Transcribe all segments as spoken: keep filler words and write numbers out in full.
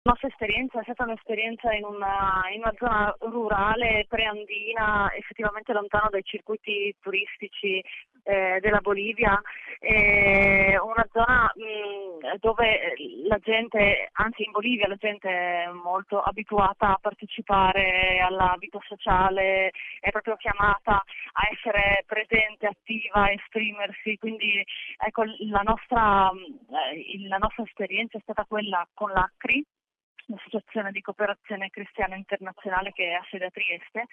La nostra esperienza è stata un'esperienza in una, in una zona rurale, preandina, effettivamente lontano dai circuiti turistici eh, della Bolivia, eh, una zona mh, dove la gente, anzi in Bolivia la gente è molto abituata a partecipare alla vita sociale, è proprio chiamata a essere presente, attiva, a esprimersi, quindi ecco la nostra, eh, la nostra esperienza è stata quella con l'Acri, l'Associazione di Cooperazione Cristiana Internazionale che ha sede a Trieste,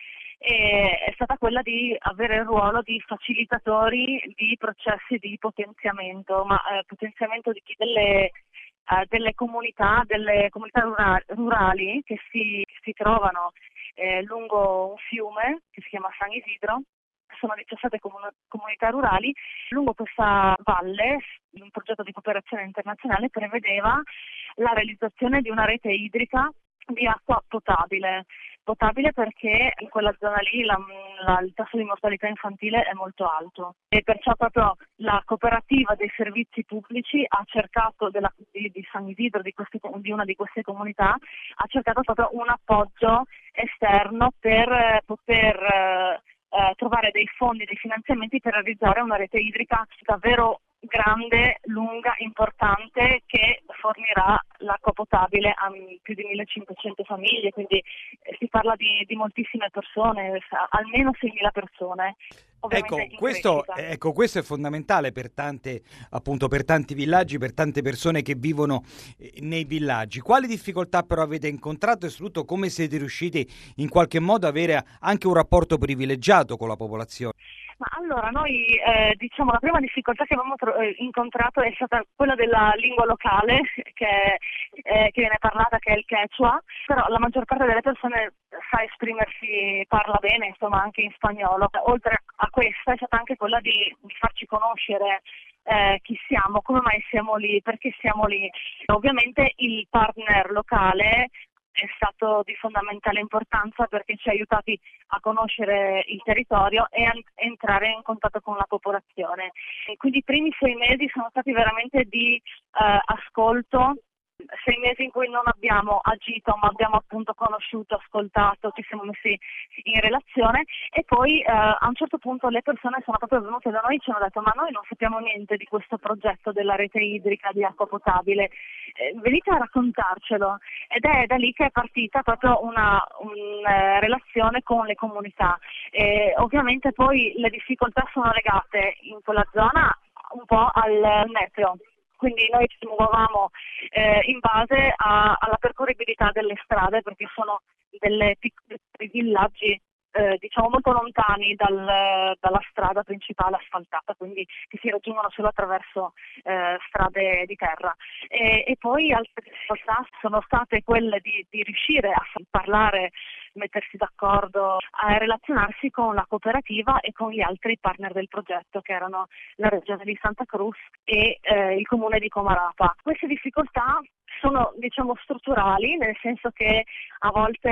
e è stata quella di avere il ruolo di facilitatori di processi di potenziamento, ma eh, potenziamento di, delle, eh, delle comunità, delle comunità rurali, rurali che si, si trovano eh, lungo un fiume che si chiama San Isidro. Sono diciassette comun- comunità rurali. Lungo questa valle un progetto di cooperazione internazionale prevedeva la realizzazione di una rete idrica di acqua potabile. Potabile perché in quella zona lì la, la, il tasso di mortalità infantile è molto alto e perciò proprio la cooperativa dei servizi pubblici ha cercato della, di, di San Isidro, di, queste, di una di queste comunità, ha cercato proprio un appoggio esterno per eh, poter eh, eh, trovare dei fondi, dei finanziamenti per realizzare una rete idrica davvero grande, lunga, importante, che fornirà l'acqua potabile a più di millecinquecento famiglie, quindi eh, si parla di, di moltissime persone, almeno seimila persone. Ecco Ovviamente in questo, crescita. ecco, questo è fondamentale per tante, appunto, per tanti villaggi, per tante persone che vivono eh, nei villaggi. Quali difficoltà però avete incontrato e soprattutto come siete riusciti in qualche modo ad avere anche un rapporto privilegiato con la popolazione? Ma allora, noi eh, diciamo la prima difficoltà che abbiamo tro- eh, incontrato è stata quella della lingua locale che, eh, che viene parlata, che è il Quechua, però la maggior parte delle persone sa esprimersi, parla bene, insomma, anche in spagnolo. Oltre a questa è stata anche quella di, di farci conoscere eh, chi siamo, come mai siamo lì, perché siamo lì. Ovviamente il partner locale è stato di fondamentale importanza perché ci ha aiutati a conoscere il territorio e a entrare in contatto con la popolazione. E quindi i primi sei mesi sono stati veramente di eh, ascolto, sei mesi in cui non abbiamo agito ma abbiamo appunto conosciuto, ascoltato, ci siamo messi in relazione e poi eh, a un certo punto le persone sono proprio venute da noi e ci hanno detto ma noi non sappiamo niente di questo progetto della rete idrica di acqua potabile, eh, venite a raccontarcelo, ed è da lì che è partita proprio una, una relazione con le comunità. E ovviamente poi le difficoltà sono legate in quella zona un po' al meteo. Quindi noi ci muovevamo eh, in base a, alla percorribilità delle strade perché sono delle piccoli villaggi eh, diciamo molto lontani dal, dalla strada principale asfaltata, quindi che si raggiungono solo attraverso eh, strade di terra. E, e poi altre difficoltà sono state quelle di, di riuscire a parlare, mettersi d'accordo, a relazionarsi con la cooperativa e con gli altri partner del progetto che erano la regione di Santa Cruz e eh, il comune di Comarapa. Queste difficoltà sono diciamo strutturali, nel senso che a volte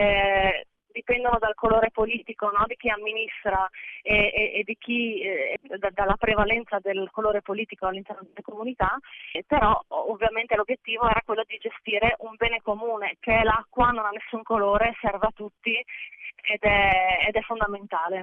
eh, dipendono dal colore politico, no? Di chi amministra e, e, e di chi eh, da, dalla prevalenza del colore politico all'interno delle comunità, eh, però ovviamente l'obiettivo era quello di gestire un bene comune che è l'acqua, non ha nessun colore, serve a tutti ed è, ed è fondamentale.